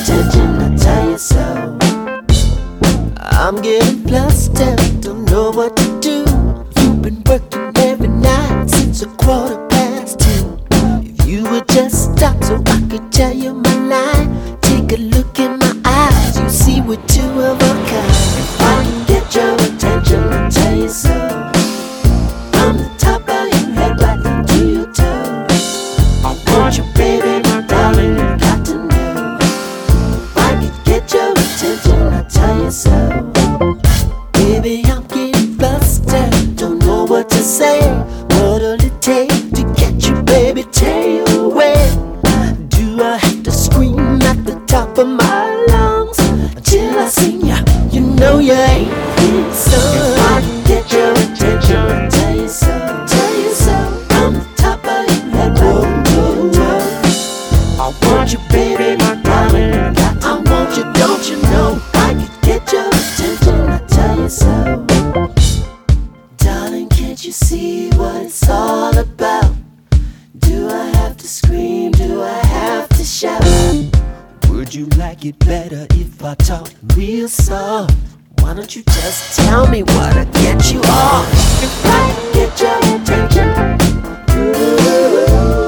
attention, I tell you so. I'm getting flustered, don't know what to do. You've been working every night since 2:15. If you would just stop so I could tell you my line. Take a look in my eyes, you see we're two of a kind. If I can get your attention, I tell you so. From the top of your head right down to your toes. I want you, baby, my darling, you got to know. If I could get your attention, I tell you so. Baby, I'm getting flustered, don't know what to say. What'll it take to get you, baby, tear you away? Do I have to scream at the top of my lungs until I sing ya? You know you ain't getting so. If I can get your attention, I'll tell you so. Tell you so. From the top of your head right to your toes. I want you, baby, my darling. I want you, don't you know? I can get your attention, I tell you so. Darling, can't you see what it's all about? Do I have to scream? Do I have to shout? Would you like it better if I talk real soft? Why don't you just tell me what'll get you off? If I can get your attention, ooh.